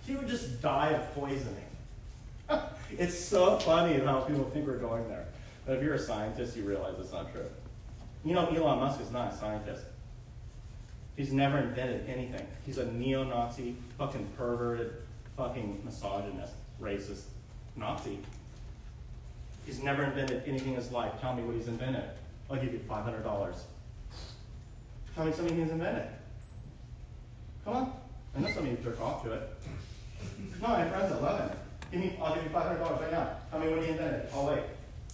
he would just die of poisoning. It's so funny how people think we're going there. But if you're a scientist, you realize it's not true. You know, Elon Musk is not a scientist. He's never invented anything. He's a neo-Nazi, fucking perverted, fucking misogynist, racist Nazi. He's never invented anything in his life. Tell me what he's invented. I'll give you $500. Tell me something he's invented. Come on. I know some of you jerk off to it. No, I have friends that love it. I'll give you $500 right now. Tell me what he invented. I'll wait.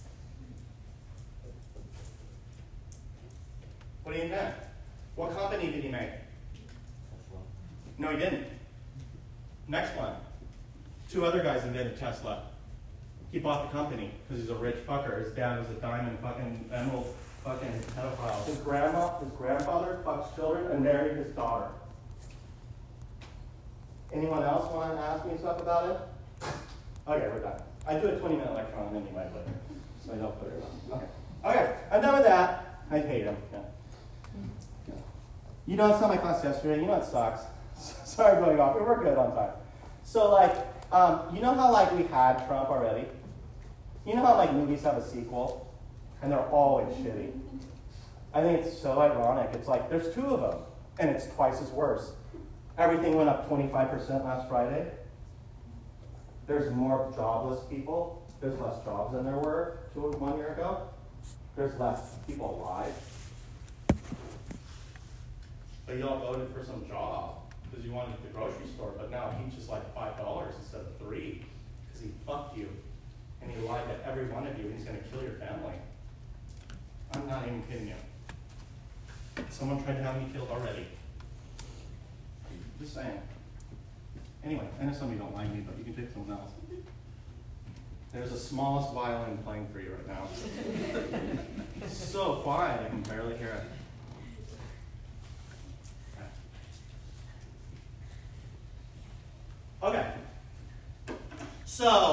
What did he invent? What company did he make? No, he didn't. Next one. 2 other guys invented Tesla. He bought the company because he's a rich fucker. His dad was a diamond fucking emerald fucking pedophile. His grandfather fucks children and married his daughter. Anyone else want to ask me stuff about it? Okay, we're done. I do a 20-minute lecture on him anyway, but so I don't put it on. Okay, I'm done with that. I hate him. Yeah. You know, I saw my class yesterday. You know it sucks. Sorry going off. We're good on time. So, like, you know how, like, we had Trump already? You know how, like, movies have a sequel? And they're always shitty. I think it's so ironic. It's like, there's 2 of them, and it's twice as worse. Everything went up 25% last Friday. There's more jobless people. There's less jobs than there were 1 year ago. There's less people alive. But y'all voted for some job because you wanted the grocery store, but now each is like $5 instead of $3 because he fucked you and he lied to every one of you and he's going to kill your family. I'm not even kidding you. Someone tried to have me killed already. Just saying. Anyway, I know some of you don't like me, but you can pick someone else. There's the smallest violin playing for you right now. It's so quiet, I can barely hear it. Okay. So